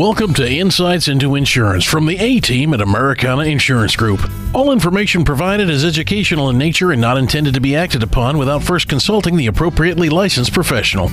Welcome to Insights into Insurance from the A-Team at Americana Insurance Group. All information provided is educational in nature and not intended to be acted upon without first consulting the appropriately licensed professional.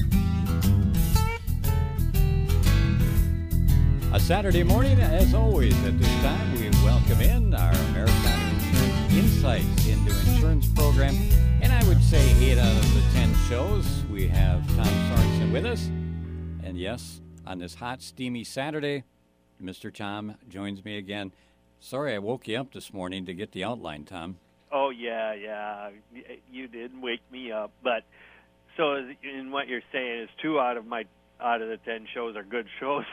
A Saturday morning, as always, at this time, we welcome in our Americana Insurance Insights into Insurance program. And I would say 8 out of the 10 shows, we have Tom Sorensen with us. And yes, on this hot, steamy Saturday, Mr. Tom joins me again. Sorry I woke you up this morning to get the outline, Tom. Oh, yeah. You did wake me up. But so in what you're saying is 2 out of the 10 shows are good shows.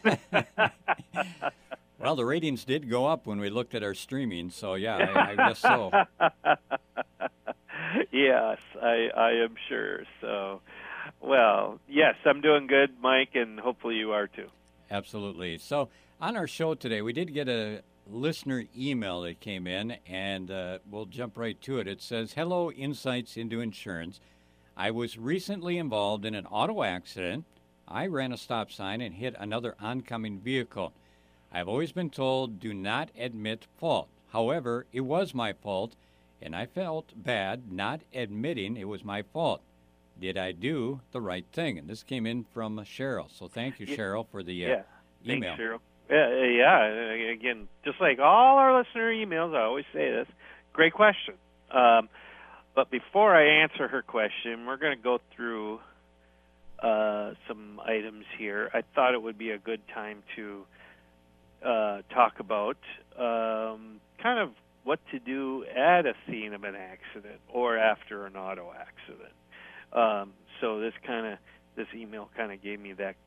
Well, the ratings did go up when we looked at our streaming, so yeah, I guess so. Yes, I am sure. So, well, yes, I'm doing good, Mike, and hopefully you are too. Absolutely. So on our show today, we did get a listener email that came in, and we'll jump right to it. It says, "Hello, Insights into Insurance. I was recently involved in an auto accident. I ran a stop sign and hit another oncoming vehicle. I've always been told do not admit fault. However, it was my fault, and I felt bad not admitting it was my fault. Did I do the right thing?" And this came in from Cheryl. So thank you, Cheryl, for the email. Thanks, Cheryl. Yeah, again, just like all our listener emails, I always say this. Great question. But before I answer her question, we're going to go through some items here. I thought it would be a good time to talk about kind of what to do at a scene of an accident or after an auto accident. So this email kind of gave me that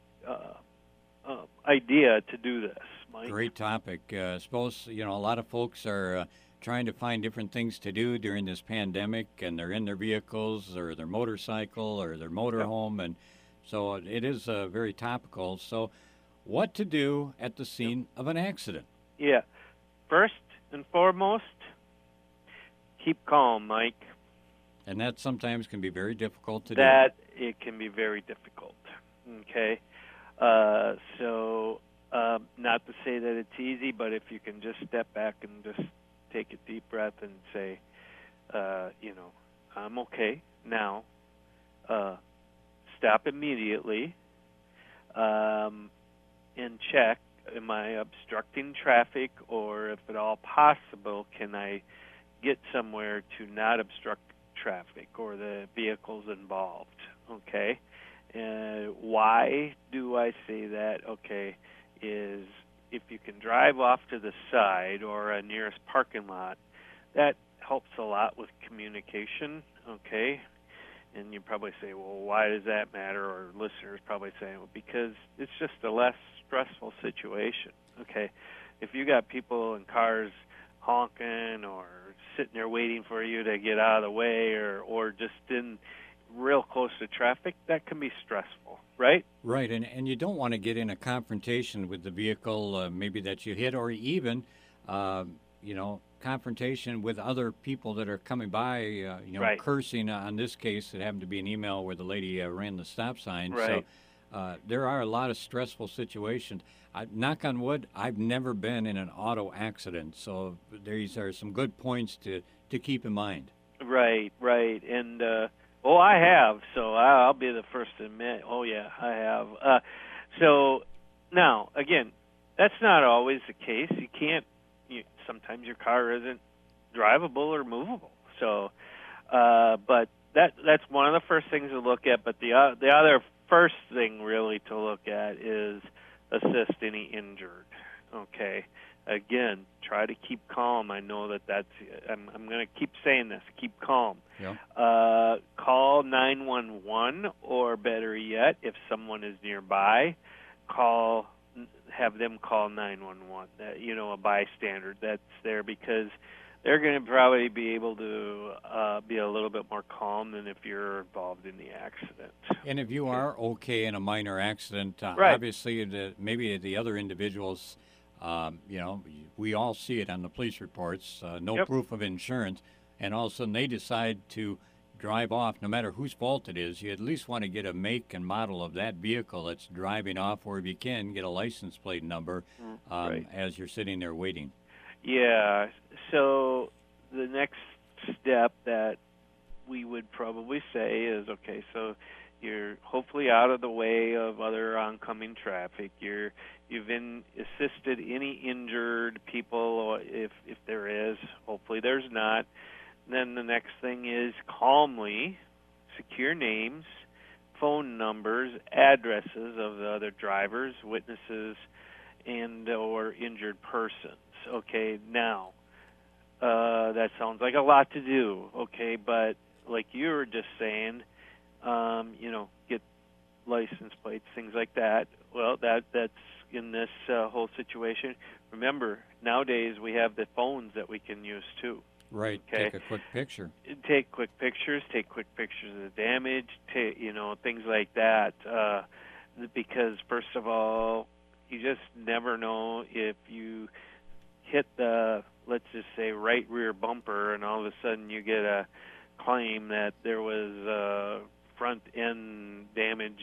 idea to do this, Mike. Great topic. Suppose a lot of folks are trying to find different things to do during this pandemic, and they're in their vehicles or their motorcycle or their motorhome, and so it is very topical. So, what to do at the scene of an accident? Yeah. First and foremost, keep calm, Mike. And that sometimes can be very difficult to do. It can be very difficult, okay? So not to say that it's easy, but if you can just step back and just take a deep breath and say, I'm okay now. Stop immediately and check, am I obstructing traffic, or if at all possible, can I get somewhere to not obstruct traffic or the vehicles involved, okay? Why do I say that? Okay, is if you can drive off to the side or a nearest parking lot, that helps a lot with communication, okay? And you probably say, well, why does that matter? Or listeners probably saying, well, because it's just a less stressful situation, okay? If you got people in cars honking or sitting there waiting for you to get out of the way or just in real close to traffic, that can be stressful, right? Right, and you don't want to get in a confrontation with the vehicle maybe that you hit, or even, confrontation with other people that are coming by, right. Cursing. On this case, it happened to be an email where the lady ran the stop sign. Right. So there are a lot of stressful situations. Knock on wood, I've never been in an auto accident, so these are some good points to keep in mind. Right. And, I have, so I'll be the first to admit, I have. So, now, again, that's not always the case. You can't, sometimes your car isn't drivable or movable. So, but that's one of the first things to look at. But the other first thing really to look at is assist any injured. Okay. Again, try to keep calm. I know that's. I'm going to keep saying this. Keep calm. Yeah. Call 911, or better yet, if someone is nearby, have them call 911. A bystander that's there, because they're going to probably be able to be a little bit more calm than if you're involved in the accident. And if you are okay in a minor accident, right. Obviously, maybe the other individuals, we all see it on the police reports, no Yep. proof of insurance, and all of a sudden they decide to drive off, no matter whose fault it is, you at least want to get a make and model of that vehicle that's driving off, or if you can, get a license plate number Right. as you're sitting there waiting. Yeah. So the next step that we would probably say is, okay, so you're hopefully out of the way of other oncoming traffic. You've assisted any injured people, or if there is. Hopefully there's not. Then the next thing is calmly secure names, phone numbers, addresses of the other drivers, witnesses, and or injured persons. Okay, now that sounds like a lot to do. Okay, but like you were just saying, get license plates, things like that. Well, that's in this whole situation. Remember, nowadays we have the phones that we can use too. Right. Okay. Take a quick picture. Take quick pictures of the damage. Things like that. Because first of all, you just never know if you hit the, let's just say, right rear bumper, and all of a sudden you get a claim that there was front end damage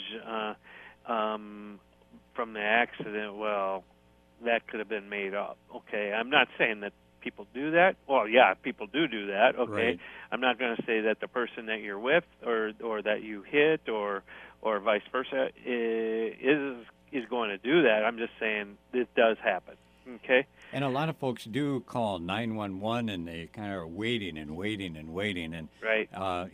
from the accident. Well, that could have been made up. Okay, I'm not saying that people do that. Well, yeah, people do that. Okay, Right. I'm not going to say that the person that you're with or that you hit or vice versa is going to do that. I'm just saying it does happen. Okay. And a lot of folks do call 911, and they kind of are waiting and waiting and waiting. And Right.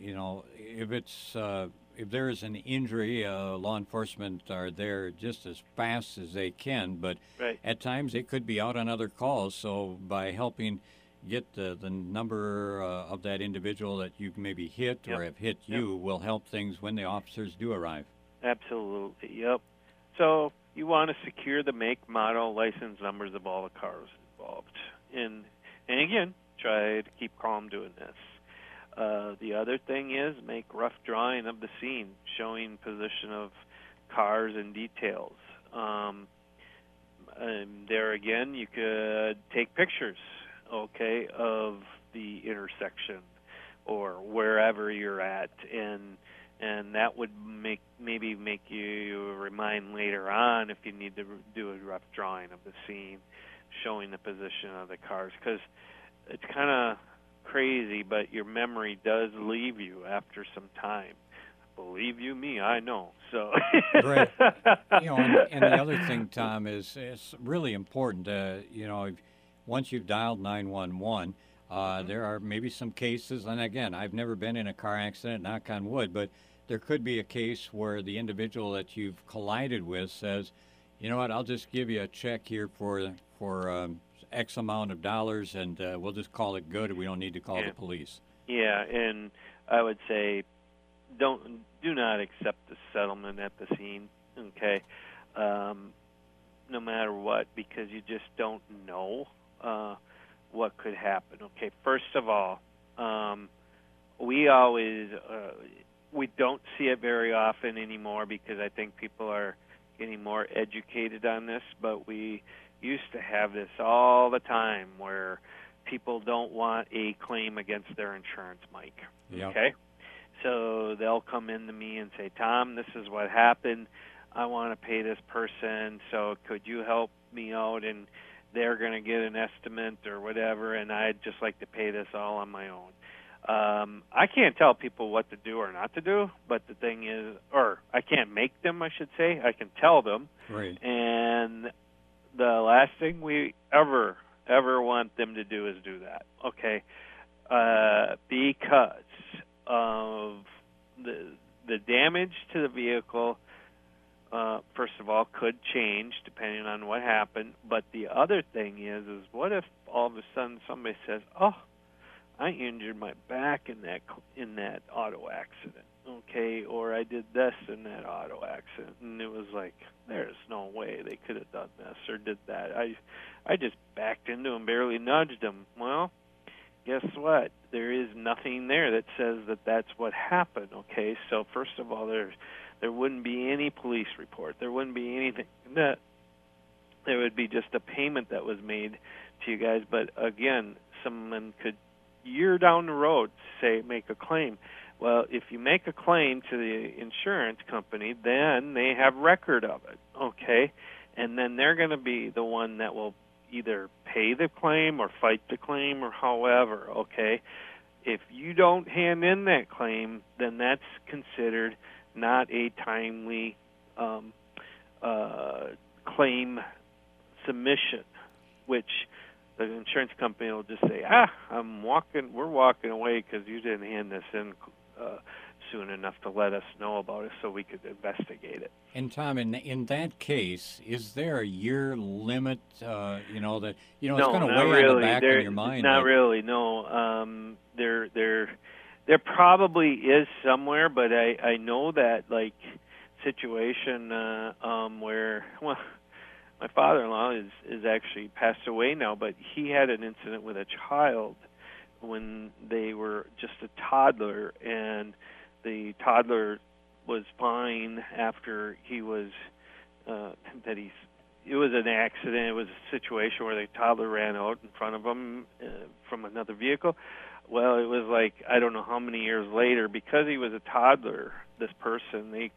If there is an injury, law enforcement are there just as fast as they can. But Right. at times they could be out on other calls. So by helping get the number of that individual that you maybe hit or have hit you will help things when the officers do arrive. Absolutely. Yep. So you want to secure the make, model, license numbers of all the cars involved. And again, try to keep calm doing this. The other thing is make rough drawing of the scene, showing position of cars and details. And there again, you could take pictures, okay, of the intersection or wherever you're at, and that would maybe make you remind later on if you need to do a rough drawing of the scene, showing the position of the cars, because it's kind of crazy, but your memory does leave you after some time. Believe you me, I know. So Right. And the other thing, Tom, is it's really important. Once you've dialed 911, there are maybe some cases, and again, I've never been in a car accident, knock on wood, but there could be a case where the individual that you've collided with says, you know what, I'll just give you a check here for X amount of dollars, and we'll just call it good. We don't need to call the police. Yeah, and I would say do not accept the settlement at the scene, okay? No matter what, because you just don't know what could happen. Okay, first of all, we don't see it very often anymore because I think people are getting more educated on this, but we used to have this all the time where people don't want a claim against their insurance, Mike. Yep. Okay? So they'll come in to me and say, Tom, this is what happened. I want to pay this person, so could you help me out? And they're going to get an estimate or whatever, and I'd just like to pay this all on my own. I can't tell people what to do or not to do, but the thing is, or I can't make them, I should say. I can tell them. Right. And the last thing we ever want them to do is do that, okay? Because of the damage to the vehicle, first of all, could change depending on what happened. But the other thing is what if all of a sudden somebody says, "Oh, I injured my back in that auto accident," okay, or I did this in that auto accident, and it was like, there's no way they could have done this or did that. I just backed into him, barely nudged him. Well, guess what? There is nothing there that says that that's what happened, okay? So first of all, there wouldn't be any police report. There wouldn't be anything. There would be just a payment that was made to you guys. But again, someone could, year down the road, make a claim. Well, if you make a claim to the insurance company, then they have record of it, okay? And then they're going to be the one that will either pay the claim or fight the claim or however, okay? If you don't hand in that claim, then that's considered not a timely claim submission, which the insurance company will just say, we're walking away because you didn't hand this in soon enough to let us know about it so we could investigate it. And Tom, in that case, is there a year limit? It's going to weigh on the back of your mind. Not really. No. There probably is somewhere, but I know that situation where my father-in-law is actually passed away now, but he had an incident with a child when they were just a toddler, and the toddler was fine after he was it was an accident. It was a situation where the toddler ran out in front of him from another vehicle. Well, it was I don't know how many years later, because he was a toddler, this person, they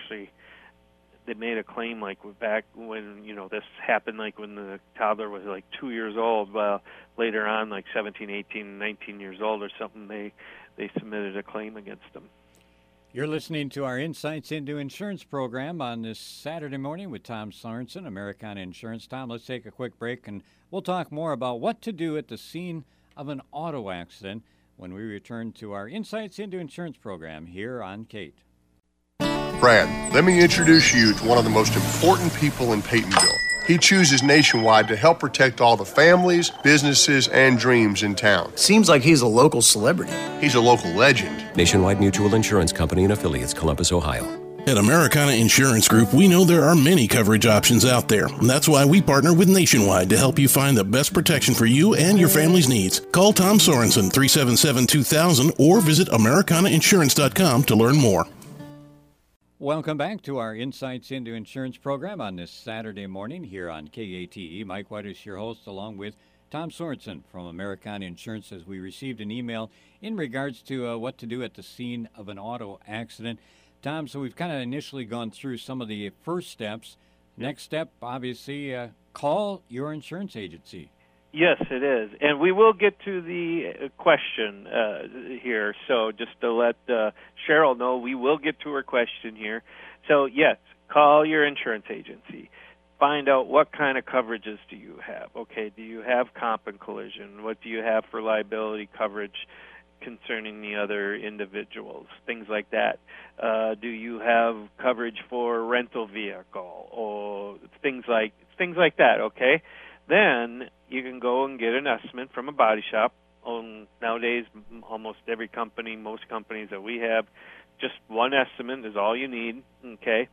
made a claim back when this happened, when the toddler was 2 years old. Well, later on, 17, 18, 19 years old or something, they submitted a claim against them. You're listening to our Insights into Insurance program on this Saturday morning with Tom Sorensen, Americana Insurance. Tom, let's take a quick break, and we'll talk more about what to do at the scene of an auto accident when we return to our Insights into Insurance program here on Kate. Brad, let me introduce you to one of the most important people in Peytonville. He chooses Nationwide to help protect all the families, businesses, and dreams in town. Seems like he's a local celebrity. He's a local legend. Nationwide Mutual Insurance Company and affiliates, Columbus, Ohio. At Americana Insurance Group, we know there are many coverage options out there. That's why we partner with Nationwide to help you find the best protection for you and your family's needs. Call Tom Sorensen, 377-2000, or visit AmericanaInsurance.com to learn more. Welcome back to our Insights into Insurance program on this Saturday morning here on KATE. Mike White is your host, along with Tom Sorensen from Americana Insurance, as we received an email in regards to what to do at the scene of an auto accident. Tom, so we've kind of initially gone through some of the first steps. Next step, obviously, call your insurance agency. Yes, it is. And we will get to the question here. So just to let Cheryl know, we will get to her question here. So, yes, call your insurance agency. Find out what kind of coverages do you have. Okay, do you have comp and collision? What do you have for liability coverage concerning the other individuals? Things like that. Do you have coverage for rental vehicle or things like that, okay? Then you can go and get an estimate from a body shop. Nowadays, almost every company, most companies that we have, just one estimate is all you need, okay?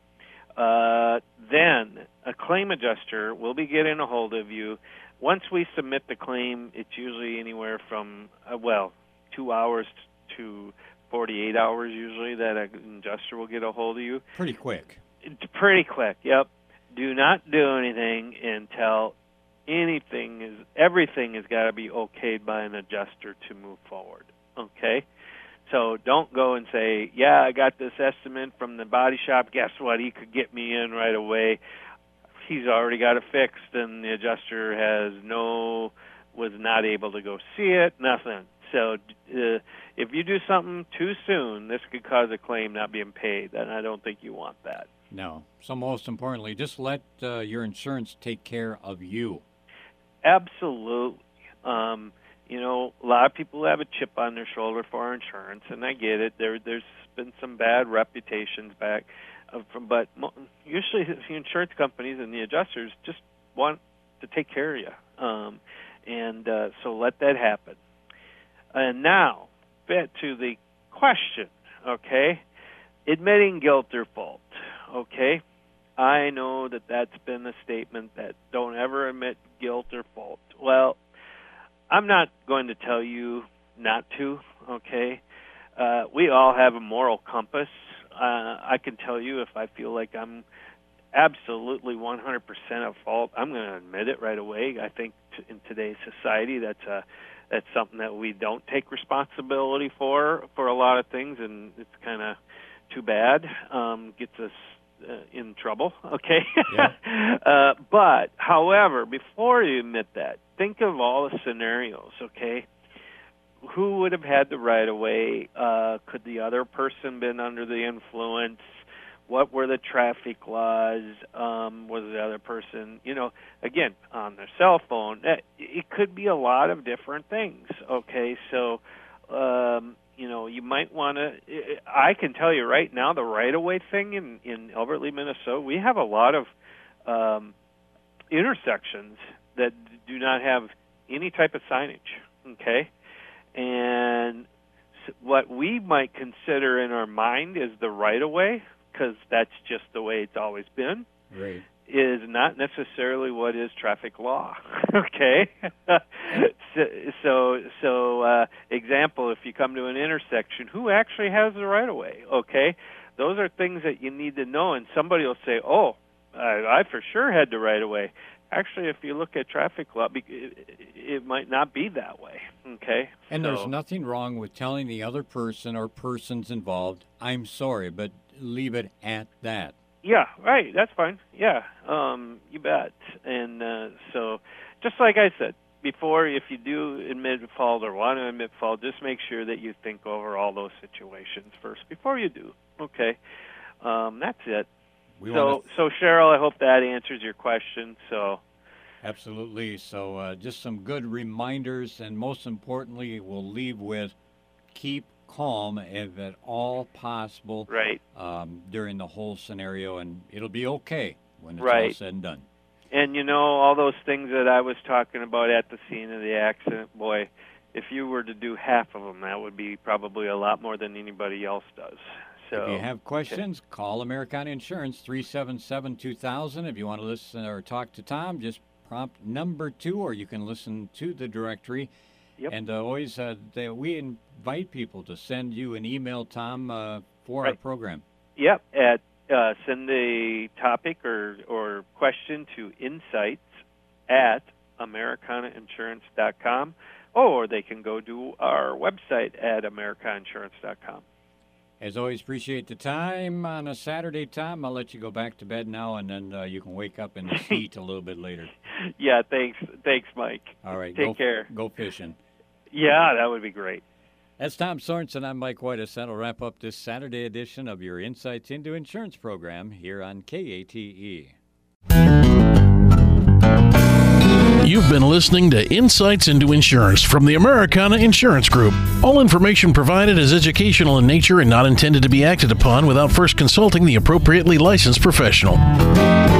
Then a claim adjuster will be getting a hold of you. Once we submit the claim, it's usually anywhere from, 2 hours to 48 hours usually that an adjuster will get a hold of you. Pretty quick. It's pretty quick, yep. Do not do anything until everything has got to be okayed by an adjuster to move forward, okay? So don't go and say, yeah, I got this estimate from the body shop. Guess what? He could get me in right away. He's already got it fixed, and the adjuster was not able to go see it, nothing. So if you do something too soon, this could cause a claim not being paid, and I don't think you want that. No. So most importantly, just let your insurance take care of you. Absolutely. A lot of people have a chip on their shoulder for our insurance, and I get it. There's been some bad reputations back but usually the insurance companies and the adjusters just want to take care of you. So let that happen. And now, back to the question, okay? Admitting guilt or fault, okay? I know that that's been a statement that don't ever admit guilt or fault. Well, I'm not going to tell you not to, okay? We all have a moral compass. I can tell you if I feel like I'm absolutely 100% at fault, I'm going to admit it right away. I think in today's society. That's something that we don't take responsibility for a lot of things, and it's kind of too bad. Gets us in trouble, okay? Yeah. But, however, before you admit that, think of all the scenarios, okay? Who would have had the right of way? Could the other person been under the influence? What were the traffic laws? Was the other person, again, on their cell phone? It could be a lot of different things, okay? So, you might want to, I can tell you right now, the right-of-way thing in Albert Lea, Minnesota, we have a lot of intersections that do not have any type of signage, okay? And what we might consider in our mind is the right-of-way, because that's just the way it's always been, right, is not necessarily what is traffic law, okay? So example, if you come to an intersection, who actually has the right-of-way, okay? Those are things that you need to know, and somebody will say, oh, I for sure had the right-of-way. Actually, if you look at traffic law, it might not be that way, okay? And there's nothing wrong with telling the other person or persons involved, I'm sorry, but leave it at that. Yeah, right, that's fine. Yeah, you bet. And so, just like I said before, if you do admit fault or want to admit fault, just make sure that you think over all those situations first before you do, okay? That's it. So Cheryl, I hope that answers your question. So, absolutely. So, just some good reminders, and most importantly, we'll leave with keep calm if at all possible. Right. During the whole scenario, and it'll be okay when it's right. all said and done. And all those things that I was talking about at the scene of the accident, boy, if you were to do half of them, that would be probably a lot more than anybody else does. So, if you have questions, call Americana Insurance, 377-2000. If you want to listen or talk to Tom, just prompt number 2, or you can listen to the directory. Yep. And always, we invite people to send you an email, Tom, for right. our program. Yep. Send a topic or question to insights@americanainsurance.com, or they can go to our website at americanainsurance.com. As always, appreciate the time on a Saturday, Tom. I'll let you go back to bed now, and then you can wake up in the seat a little bit later. Yeah, thanks, Mike. All right. Take care. Go fishing. Yeah, that would be great. That's Tom Sorensen. I'm Mike Whitus. That'll wrap up this Saturday edition of your Insights into Insurance program here on KATE. You've been listening to Insights into Insurance from the Americana Insurance Group. All information provided is educational in nature and not intended to be acted upon without first consulting the appropriately licensed professional.